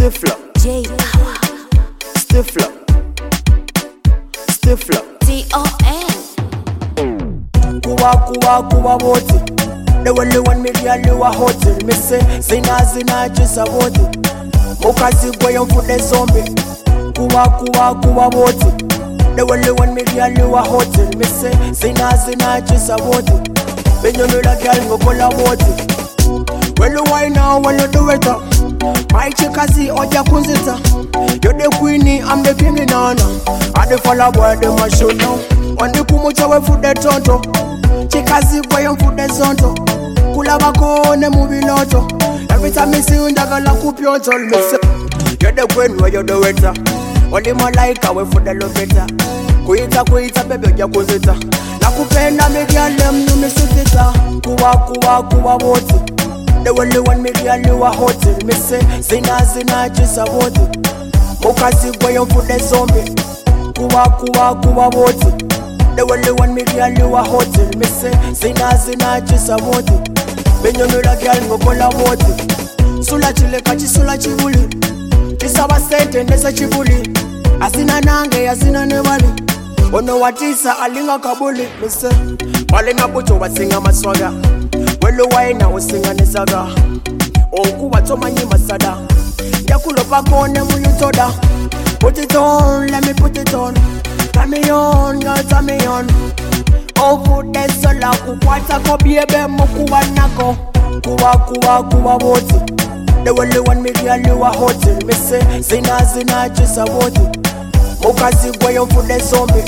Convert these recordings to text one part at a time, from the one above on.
Stifler, J Power, Stifler, Stifler. T-O-N. Kuwa woti. The only 1 million you a hotel. Me say, zina just a woti. Mukazi goyon for the zombie. Kuwa woti. The only 1 million you a hotel. Me say, zina just a woti. When you know that girl, go call a woti. Well, you why now when you do it up? My chikazi oja kunzita. You're the queenie, I'm the king in honor. I the follow boy, the machine now. On the kumucha we for the tonto. Chikazi boy on for the zonto. Kula bako ne movie loto. Every time I see you, ndagala kupionto. Me say, you're the queen where you do it. Only my like away for the love better. Kuita baby oja kunzita. Nakupenda media lem no me sutita. Kuwa woti. The only 1 million you a hotel. Me say, zina just a woti. Mukazi goyon for the zombie. Kuwa woti. The only 1 million you a hotel. Me say, zina just a woti. When you know that girl, go call a woti. Sula chile kachi sula chibuli. Chisawa sente ndesa chibuli. Asina nange, asina nevali. Ono watisa alinga kabuli. Me say, wale nabucho wasinga maswaga. Welo waina usinga nesaga. Oku watomanyi masada. Yakulopa kone muyutoda. Put it on, let me put it on. Turn me on, girl, turn me on. Oh, put that sola. Kukwata ko biebe mukuwa nako. Kuwa woti. The only 1 million you a hotel. Me say, zina just a woti. Mukazi goyon for the zombie.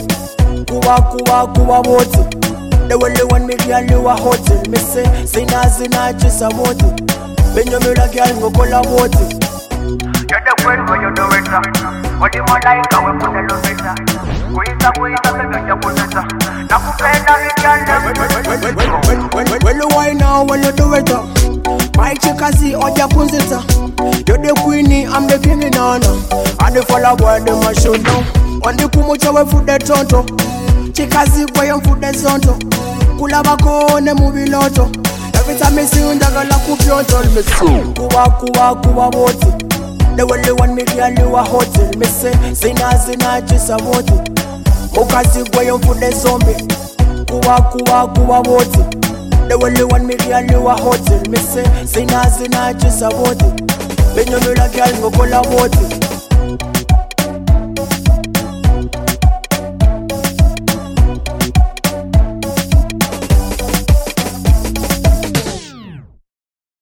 Kuwa woti. The only 1 million you a hotel. Me say, zina just a woti. When you know that girl, go call a woti. You're the queen when you do it. Only my like I will put the love better. Kuita baby oja kunzita. Nakupenda media lem. When you why now when you do it up. My chikazi oja kunzita. You're the queenie, I'm the king in honor. I the follow boy, the machine now. On the kumucha we for the tonto. Chikazi goyon for the zonto. Kula bako ne movie loto. Every time I see you, ndagala kupionto. Me say, kuwa woti. The only 1 million you a hotel. Me say, zina just a woti. Mukazi goyon for the zombie. Kuwa woti. The only 1 million you a hotel. Me say, zina just a woti. When you know that girl, go call a woti.